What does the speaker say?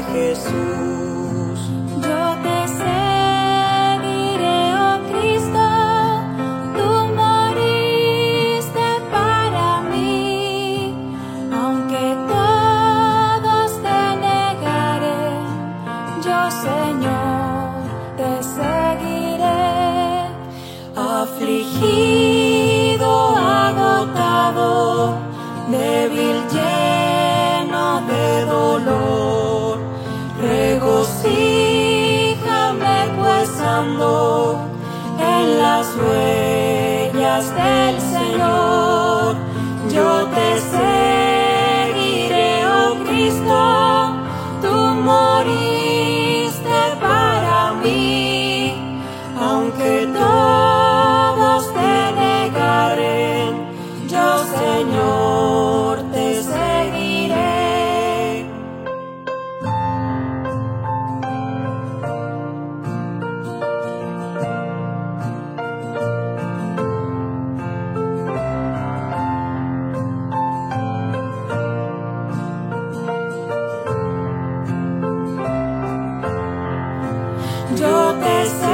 Jesús. Yo te seguiré, oh Cristo, tú moriste para mí, aunque todos te negaren, yo, Señor, te seguiré. Afligido, agotado, débil, lleno de dolor, regocíjame pues ando en las huellas del Señor. Yo te seguiré, oh Cristo, tú moriste para mí, aunque todos te negaren, yo, Señor, te seguiré. Yo te seguiré.